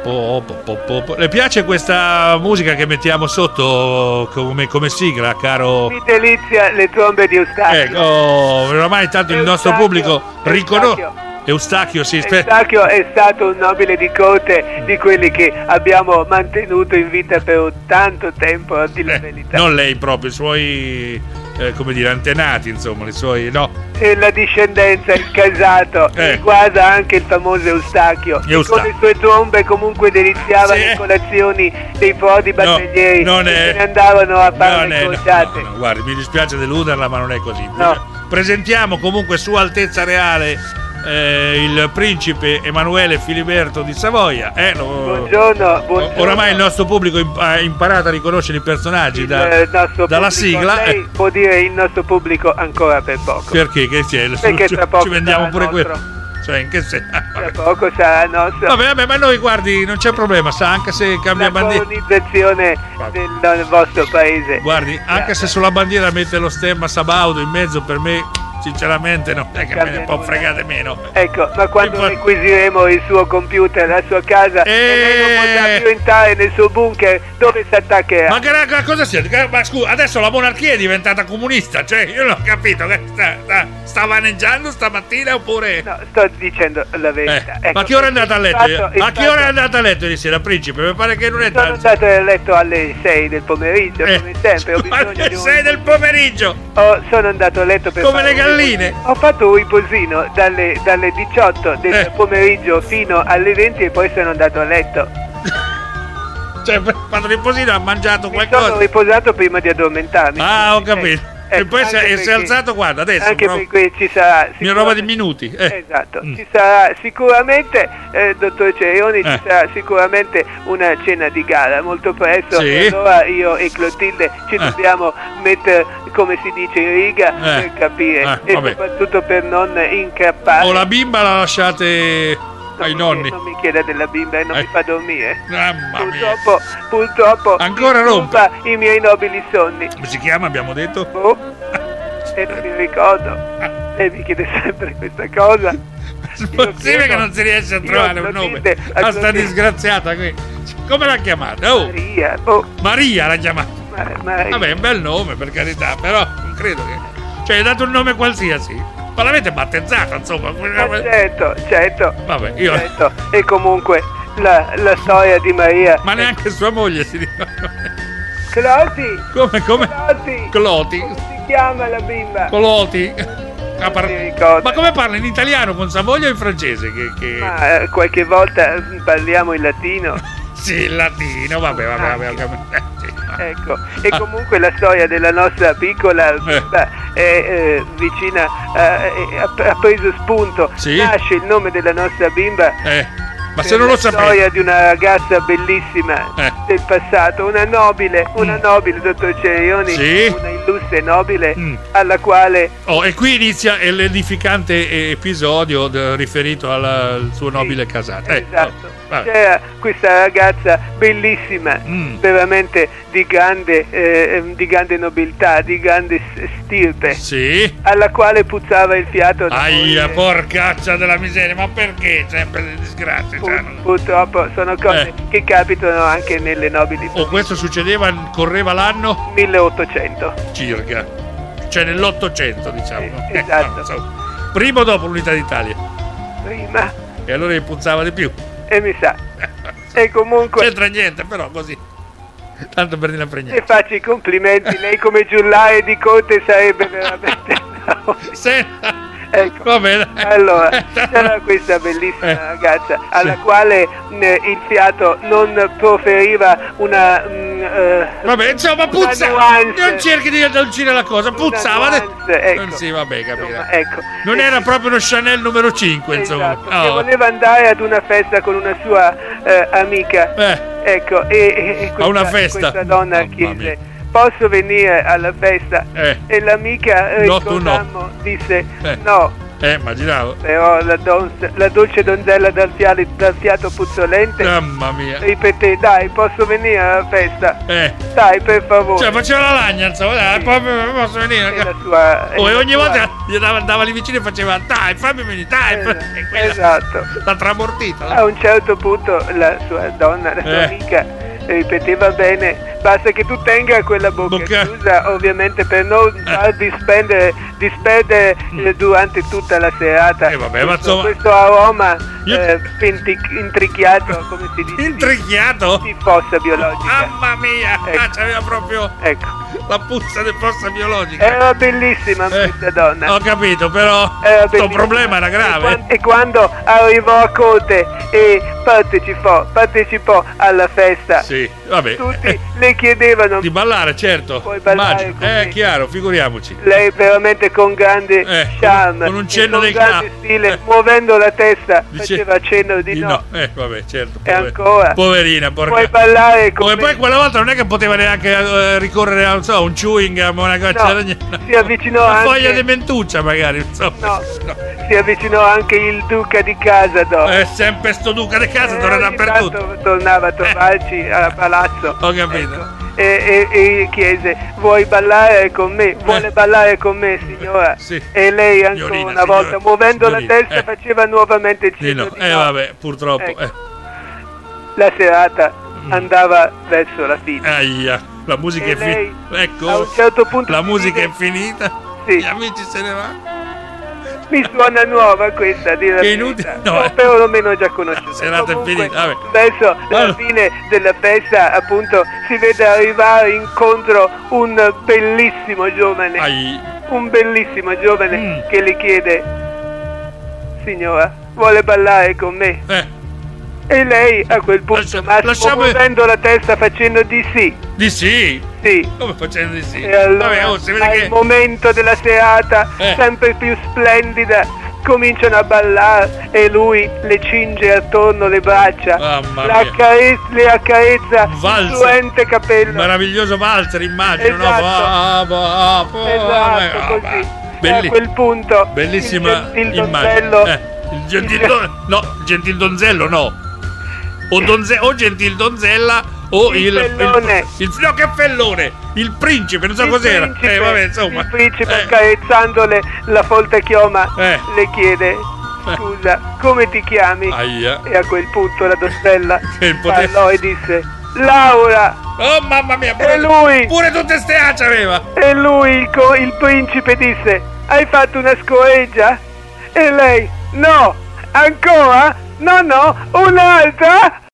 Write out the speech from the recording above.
Le piace questa musica che mettiamo sotto come sigla, caro? Mi delizia le trombe di Eustachio. Oramai tanto il nostro pubblico riconosce. Eustachio, sì. Eustachio è stato un nobile di corte di quelli che abbiamo mantenuto in vita per tanto tempo, a dire la verità. Non lei proprio, i suoi, antenati, insomma, i suoi, no. E la discendenza, il casato, riguarda anche il famoso Eustachio. Con le sue trombe comunque deliziava le colazioni dei prodi battaglieri che se ne andavano a fare le crociate. No, guardi, mi dispiace deluderla, ma non è così. No. Presentiamo comunque Sua Altezza Reale il principe Emanuele Filiberto di Savoia. Buongiorno. Oramai il nostro pubblico ha imparato a riconoscere i personaggi dalla sigla. Lei può dire il nostro pubblico ancora per poco. Perché? Perché tra poco ci vendiamo pure quello. Cioè, in che senso? Tra poco sarà nostro. Vabbè, ma noi, guardi, non c'è problema, anche se cambia bandiera. La colonizzazione del vostro paese. Guardi, anche se sulla bandiera mette lo stemma Sabaudo in mezzo, per me sinceramente non è che me ne può fregare meno. Ecco, ma quando requisiremo il suo computer, la sua casa, e lei non potrà più entrare nel suo bunker, dove si attaccherà? Ma cosa sia? Ma scusa, adesso la monarchia è diventata comunista, cioè io non ho capito che sta vaneggiando stamattina oppure... No, sto dicendo la verità. Ecco, ma che ora è andata a letto? Ma che ora è andata a letto ieri sera, principe? Mi pare che non è tanto. Sono andato a letto alle 6 del pomeriggio, come sempre. Alle 6 del pomeriggio? Sono andato a letto per come le galline. Ho fatto un riposino dalle 18 del pomeriggio fino alle 20 e poi sono andato a letto. Cioè, quando riposino ha mangiato qualcosa? Sono riposato prima di addormentarmi. Ho capito. E poi si è alzato, guarda, adesso. Anche perché ci sarà. Mia roba di minuti. Esatto. Ci sarà sicuramente, dottor Cerioni, ci sarà sicuramente una cena di gara molto presto. Sì. E allora io e Clotilde ci dobbiamo mettere, come si dice, in riga per capire. E soprattutto per non incappare. O la bimba la lasciate ai nonni. Non mi chieda della bimba e non mi fa dormire. Purtroppo ancora rompe i miei nobili sonni. Come si chiama, abbiamo detto? E non mi ricordo. E mi chiede sempre questa cosa. È possibile che non si riesce a trovare un nome a sta disgraziata qui. Come l'ha chiamata? Maria. Maria l'ha chiamata. Vabbè, è un bel nome, per carità, però non credo che... Cioè, hai dato un nome qualsiasi. Ma l'avete battezzata, insomma. Certo. Vabbè, certo. E comunque la storia di Maria. Ma neanche sua moglie si ricorda. Cloti. Come? Cloti. Come si chiama la bimba? Cloti. Ma come parla in italiano con sua moglie o in francese? Ma qualche volta parliamo in latino. Sì, in latino, vabbè. Ecco, e comunque la storia della nostra piccola bimba è vicina, ha preso spunto. Sì? Nasce il nome della nostra bimba. Ma se non lo sapete. La storia di una ragazza bellissima del passato, una nobile, dottor Cerioni, una illustre nobile alla quale... e qui inizia l'edificante episodio riferito al suo nobile casato. Esatto. C'era questa ragazza bellissima, veramente di grande nobiltà, di grande stirpe, alla quale puzzava il fiato. Porcaccia della miseria, ma perché sempre le disgrazie? Purtroppo sono cose che capitano anche nelle nobili famiglie. Questo succedeva, correva l'anno? 1800 circa, cioè nell'800, diciamo. Esatto. Prima o dopo l'unità d'Italia? Prima. E allora gli puzzava di più. E mi sa. E comunque c'entra niente, però così, tanto per dire la pregnanza. E faccio i complimenti. Lei come giullare di corte sarebbe veramente Ecco. Va bene. Allora, c'era questa bellissima ragazza alla quale il fiato non proferiva una vabbè, insomma, puzzava. Non cerchi di addolcire la cosa, puzzava. Ecco. Sì, vabbè, capito. Ecco. Non era proprio uno Chanel numero 5, insomma. Esatto, che voleva andare ad una festa con una sua amica. Ecco, e a una festa. Questa donna chiese: posso venire alla festa? E l'amica disse: no, Immaginavo. Però la dolce donzella dal fiato puzzolente, mamma mia, ripeté: dai, posso venire alla festa? Dai, per favore. Cioè faceva la lagna, insomma, dai, posso venire. E ogni volta gli andava lì vicino e faceva: dai, fammi venire, dai. Esatto. La tramortita. A un certo punto la sua donna, la sua amica, ripeteva: bene, basta che tu tenga quella bocca chiusa, ovviamente, per non far disperdere durante tutta la serata questo aroma intricchiato, come si dice? Intricchiato? Di fossa biologica. Mamma mia! C'aveva proprio la puzza di fossa biologica. Era bellissima questa donna. Ho capito, però questo problema era grave. E quando arrivò a corte e partecipò alla festa, tutti le chiedevano di ballare, certo. Puoi ballare chiaro, figuriamoci. Lei veramente con grande charme, con un cenno del grande stile, muovendo la testa, faceva cenno di no. Vabbè, certo. E ancora, poverina, porca. Puoi ballare con me. Poi quella volta non è che poteva neanche ricorrere a un chewing gum, una cosa. Si avvicinò una anche foglia di mentuccia, magari. No. Si avvicinò anche il duca di casa dopo. Sempre sto duca di casa, torna dappertutto. Tornava a trovarci a palazzo. Ho capito. E chiese: vuoi ballare con me? Vuole ballare con me, signora? Sì. E lei ancora una volta, muovendo la testa, faceva nuovamente il cenno di no. Vabbè, purtroppo. La serata andava verso la fine. Aia, la musica è finita. Ecco, a un certo punto la musica è finita. Sì. Gli amici se ne vanno. Mi suona nuova questa, a dire la inutile, però almeno già conosciuta. La serata è finita, vabbè. Verso la fine della festa, appunto, si vede arrivare incontro un bellissimo giovane. Un bellissimo giovane che le chiede: signora, vuole ballare con me? E lei a quel punto, muovendo la testa, facendo di sì. Di sì? Sì. Come facendo di sì? E allora, si vede al momento della serata, sempre più splendida, cominciano a ballare e lui le cinge attorno le braccia, le accarezza il fluente capello. Meraviglioso valzer, immagino. Esatto, così. A quel punto bellissima il donzello, il gentil donzello no. O gentil donzella o il fellone. No, che fellone! Il principe, non so cos'era. Vabbè, insomma. Il principe, accarezzandole la folta chioma, le chiede: scusa, come ti chiami? E a quel punto la donzella parlò e disse: Laura! Oh mamma mia! Pure tutte ste acce aveva! E lui, il principe, disse: hai fatto una scoreggia? E lei: no! Ancora? No, un'altra?